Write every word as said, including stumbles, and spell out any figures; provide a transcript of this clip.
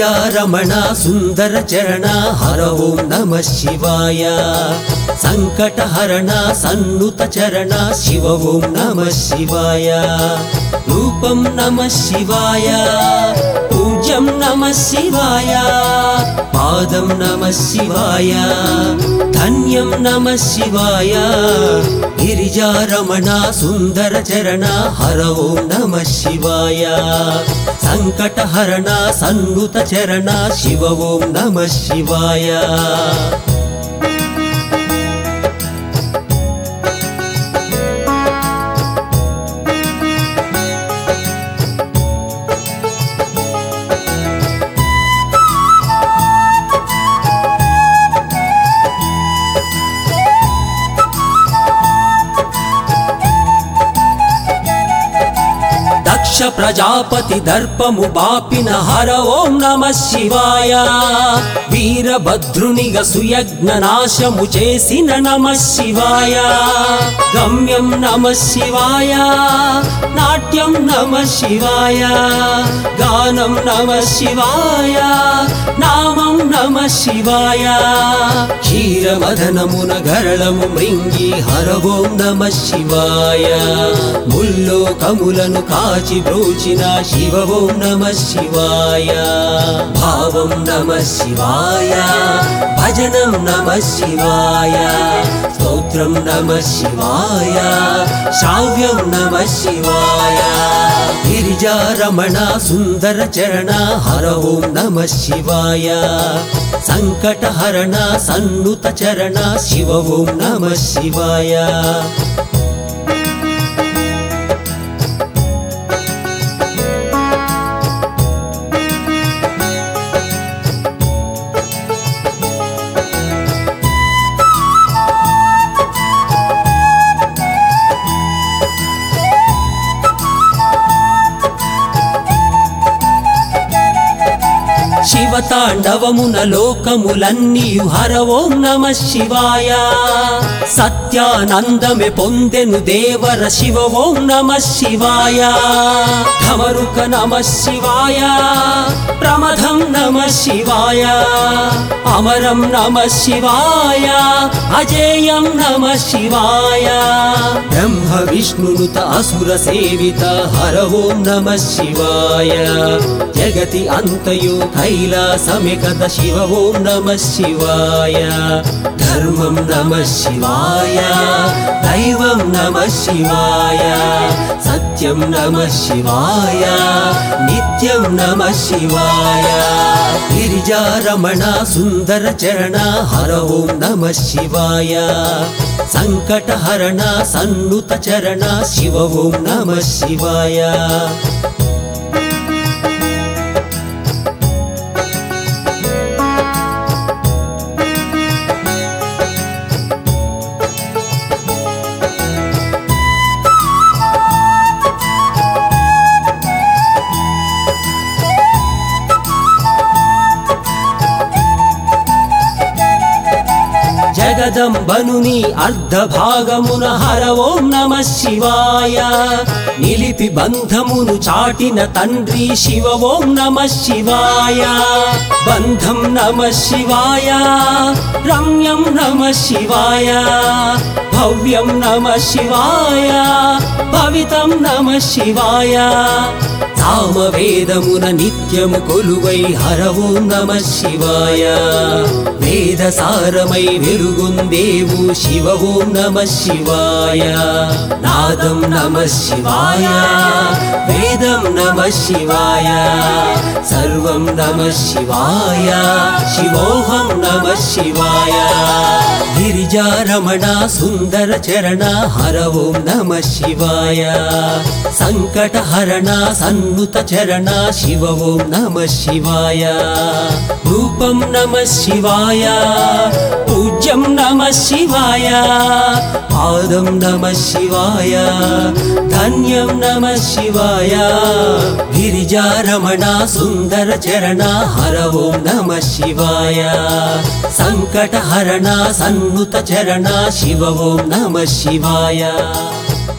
గిరిజారమణ సుందర చరణ హర ఓం నమ శివాయ సంకటహరణ సన్నుత చరణ శివ ఓం నమ శివాయ రూపం నమ శివాయ పూజ్యం నమ శివాయ పాదం నమ శివాయ ధన్యం నమ శివాయ గిరిజారమణ సుందర చరణ హర ఓం నమ శివాయ సంకటహరణ సన్నుత చరణ శివ ఓం నమ శివాయ దక్ష ప్రజాపతి దర్పము బాపిన హర ఓం నమ శివాయ వీరభద్రునిగ సుయజ్ఞ నాశము చేసిన నమ శివాయ గమ్యం నమ శివాయ నాట్యం నమ శివాయ గానం నమ శివాయ నామం నమ శివాయ క్షీరమదనమున గరళము మృంగి హర ఓం నమ శివాయ ముల్లోకములను కాచి బ్రోచిన శివ ఓం నమ శివాయ భావం నమ శివాయ భజనం నమ శివాయ స్తోత్రం నమ శివాయ శ్రావ్యం నమ శివాయ గిరిజారమణ సుందర చరణ హర ఓం నమ శివాయ సంకటహరణ సన్నుత చరణ శివ ఓం నమ శివాయ శివతాండవమున లోకములన్నీ హర ఓం నమ శివాయ సత్యానందమే పొందెను దేవర శివ ఓం నమ శివాయ ధమరుక నమ శివాయ ప్రమథం నమ శివాయ అమరం నమ శివాయ అజేయం నమ శివాయ బ్రహ్మ విష్ణునుత అసుర సేవిత హర ఓం నమ శివాయ జగతి అంతయు కైలాసమే కథ శివ ఓం నమ శివాయ ధర్మం నమ శివాయ దైవం నమ శివాయ సత్యం నమ శివాయ నిత్యం నమ శివాయ గిరిజారమణ సుందర చరణ హర ఓం నమ శివాయ సంకటహరణ సన్నుత చరణ శివ ఓం నమ శివాయ జగదంబనుని అర్ధ భాగమున హర ఓం నమ శివాయ నిలిపి బంధమును చాటిన తండ్రి శివ ఓం నమ శివాయ బంధం నమ శివాయ రమ్యం నమ శివాయ భవ్యం నమ శివాయ భవితం నమ శివాయ సామవేదమున నిత్యము కొలువై హర ఓం నమ శివాయ వేద సారమై వెలుగొందేవు శివ ఓం నమ శివాయ నాదం నమ శివాయ వేదం నమ శివాయ సర్వం నమ శివాయ శివోహం నమ శివాయ గిరిజారమణ సుందర చరణ హర ఓం నమ శివాయ సంకటహరణ సన్నుత చరణ శివ ఓం నమ శివాయ రూపం నమ శివాయ పూజ్యం నమ శివాయ పాదం నమ శివాయ ధన్యం నమ శివాయ గిరిజారమణ సుందర చరణ హర ఓం నమ శివాయ సంకటహరణ సన్నుత చరణ శివ ఓం నమ శివాయ।